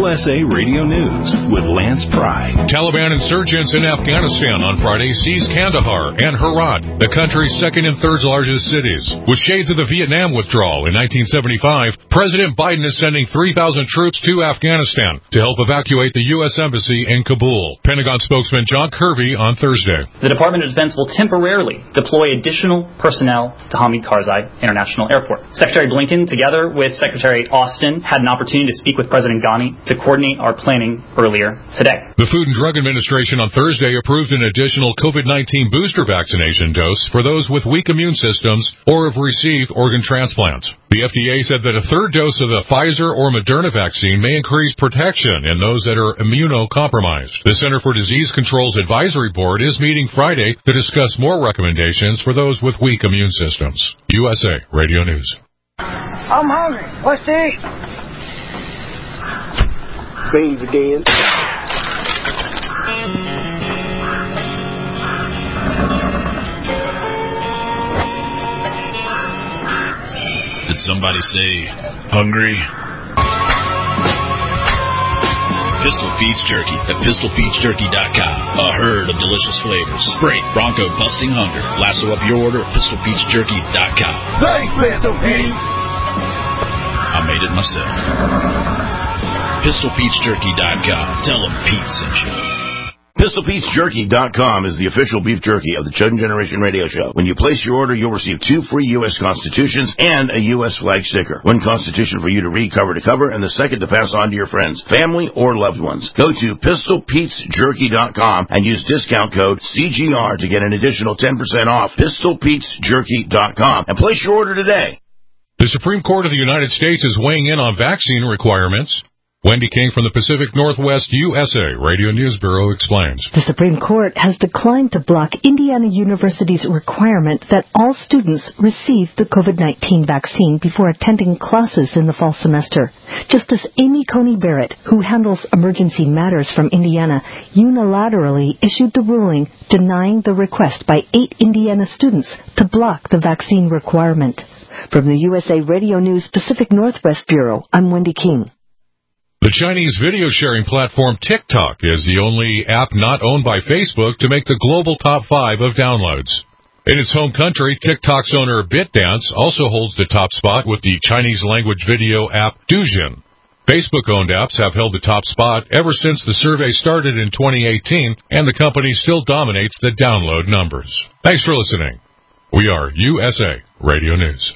USA Radio News with Lance Pry. Taliban insurgents in Afghanistan on Friday seized Kandahar and Herat, the country's second and third largest cities. With shades of the Vietnam withdrawal in 1975, President Biden is sending 3,000 troops to Afghanistan to help evacuate the U.S. Embassy in Kabul. Pentagon spokesman John Kirby on Thursday. The Department of Defense will temporarily deploy additional personnel to Hamid Karzai International Airport. Secretary Blinken, together with Secretary Austin, had an opportunity to speak with President Ghani to coordinate our planning earlier today. The Food and Drug Administration on Thursday approved an additional COVID-19 booster vaccination dose for those with weak immune systems or have received organ transplants. The FDA said that a third dose of the Pfizer or Moderna vaccine may increase protection in those that are immunocompromised. The Center for Disease Control's advisory board is meeting Friday to discuss more recommendations for those with weak immune systems. USA Radio News. I'm hungry. What's to eat? Beans again. Did somebody say hungry? Pistol Pete's Jerky at PistolPete'sJerky.com. A herd of delicious flavors. Great bronco busting hunger. Lasso up your order at PistolPete'sJerky.com. Thanks, Pistol Pete. I made it myself. PistolPete'sJerky.com. Tell them Pete sent you. PistolPete'sJerky.com is the official beef jerky of the Chudden Generation Radio Show. When you place your order, you'll receive 2 free U.S. Constitutions and a U.S. flag sticker. 1 Constitution for you to read cover to cover, and the second to pass on to your friends, family, or loved ones. Go to PistolPete'sJerky.com and use discount code CGR to get an additional 10% off. PistolPete'sJerky.com and place your order today. The Supreme Court of the United States is weighing in on vaccine requirements. Wendy King from the Pacific Northwest USA Radio News Bureau explains. The Supreme Court has declined to block Indiana University's requirement that all students receive the COVID-19 vaccine before attending classes in the fall semester. Justice Amy Coney Barrett, who handles emergency matters from Indiana, unilaterally issued the ruling denying the request by 8 Indiana students to block the vaccine requirement. From the USA Radio News Pacific Northwest Bureau, I'm Wendy King. The Chinese video-sharing platform TikTok is the only app not owned by Facebook to make the global top 5 of downloads. In its home country, TikTok's owner BitDance also holds the top spot with the Chinese-language video app Douyin. Facebook-owned apps have held the top spot ever since the survey started in 2018, and the company still dominates the download numbers. Thanks for listening. We are USA Radio News.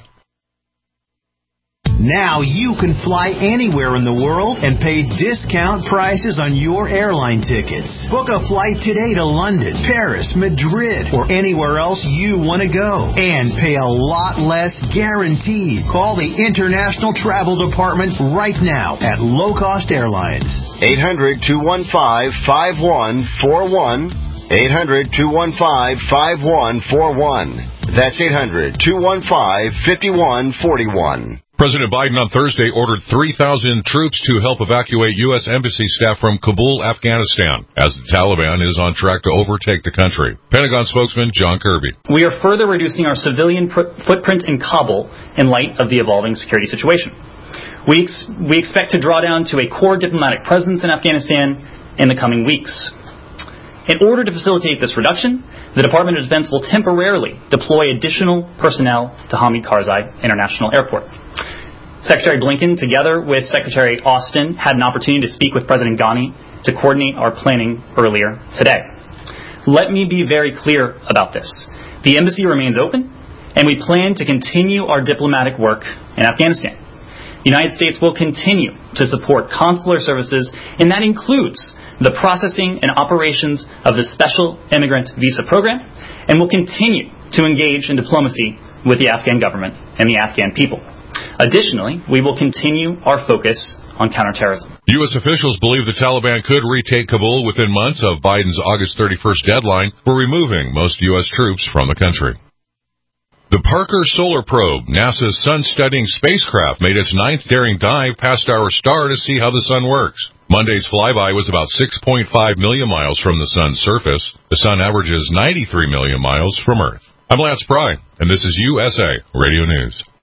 Now you can fly anywhere in the world and pay discount prices on your airline tickets. Book a flight today to London, Paris, Madrid, or anywhere else you want to go. And pay a lot less guaranteed. Call the International Travel Department right now at Low Cost Airlines. 800-215-5141. 800-215-5141. That's 800-215-5141. President Biden on Thursday ordered 3,000 troops to help evacuate U.S. Embassy staff from Kabul, Afghanistan, as the Taliban is on track to overtake the country. Pentagon spokesman John Kirby. We are further reducing our civilian footprint in Kabul in light of the evolving security situation. We expect to draw down to a core diplomatic presence in Afghanistan in the coming weeks. In order to facilitate this reduction, the Department of Defense will temporarily deploy additional personnel to Hamid Karzai International Airport. Secretary Blinken, together with Secretary Austin, had an opportunity to speak with President Ghani to coordinate our planning earlier today. Let me be very clear about this. The embassy remains open, and we plan to continue our diplomatic work in Afghanistan. The United States will continue to support consular services, and that includes the processing and operations of the Special Immigrant Visa Program, and will continue to engage in diplomacy with the Afghan government and the Afghan people. Additionally, we will continue our focus on counterterrorism. U.S. officials believe the Taliban could retake Kabul within months of Biden's August 31st deadline for removing most U.S. troops from the country. The Parker Solar Probe, NASA's sun-studying spacecraft, made its 9th daring dive past our star to see how the sun works. Monday's flyby was about 6.5 million miles from the sun's surface. The sun averages 93 million miles from Earth. I'm Lance Pry, and this is USA Radio News.